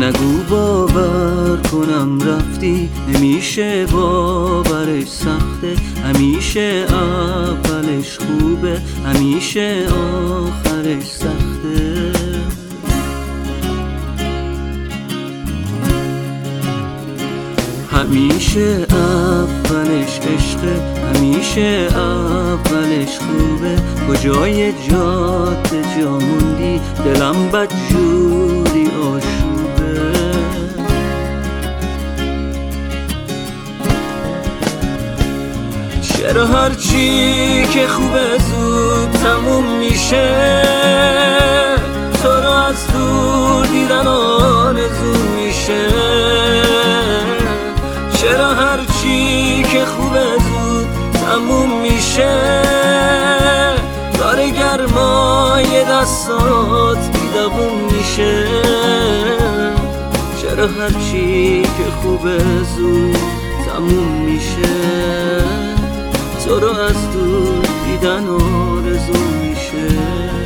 نگو باور کنم رفتی، نمیشه باورش سخته، همیشه اولش خوبه، همیشه آخرش سخته. همیشه اولش عشقه، همیشه اولش خوبه، کجای جاده جا موندی، دلم بدجوری آشوبه. چرا هرچی که خوبه زود تموم میشه، تو رو از دور دیدن آرزو میشه. چرا هرچی که خوبه زود تموم میشه، داره گرمای دستات بیدبون میشه. چرا هرچی که خوبه زود تموم میشه، تو رو از دور دیدن آرزو میشه.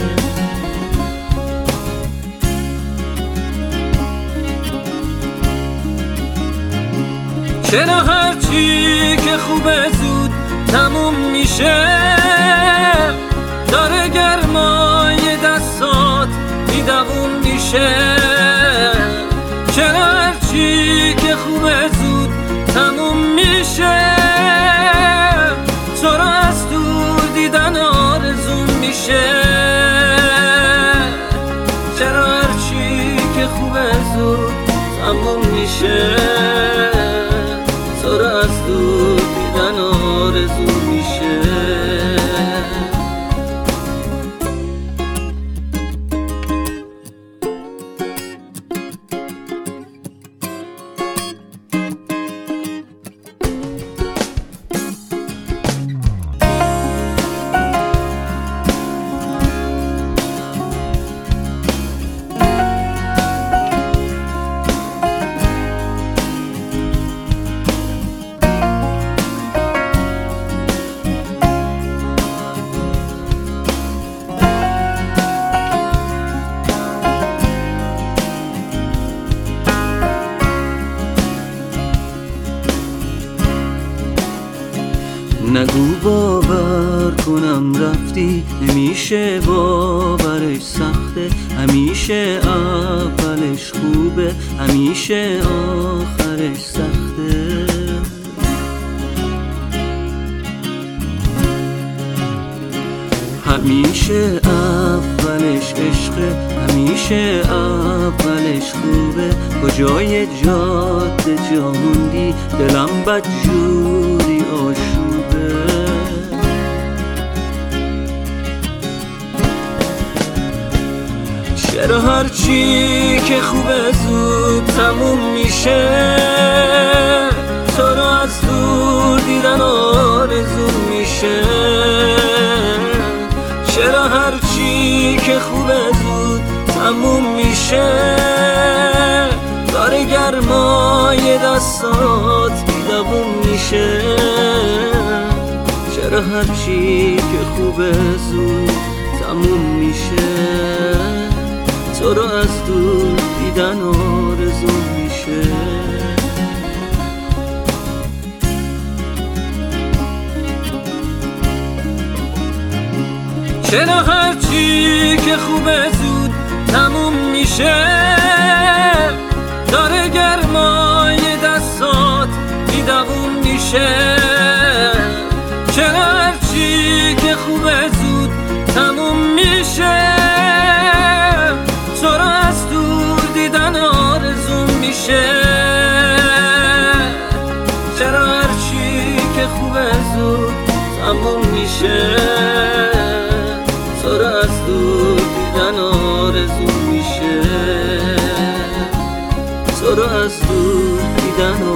چرا هرچی که خوبه زود تموم میشه، داره گرمای دستات بیدبون میشه. چرا هرچی که خوبه زود تموم میشه، تو رو از دور دیدن آرزو میشه. چرا هرچی که خوبه زود تموم میشه، تو رو از دور دیدن آرزو میشه. نگو باور کنم رفتی، نمیشه باورش سخته، همیشه اولش خوبه، همیشه آخرش سخته. همیشه اولش عشقه، همیشه اولش خوبه، کجای جاده جا موندی، دلم بدجوری آشوبه. چرا هرچی که خوبه زود تموم میشه، تو رو از دور دیدن آرزو میشه. چرا هرچی که خوبه زود تموم میشه، داره گرمای دستات بیدبون میشه. چرا هرچی که خوبه زود تموم میشه، تو رو از دور دیدن آرزو میشه. چرا هرچی که خوبه زود تموم میشه، داره گرمای دستات بیدبون میشه. چرا هرچی که خوبه زود تموم میشه، تو رو از دور دیدن آرزو میشه. چرا هرچی که خوبه زود تموم میشه، تو رو از دور دیدن آرزو میشه. تو رو از دور دیدن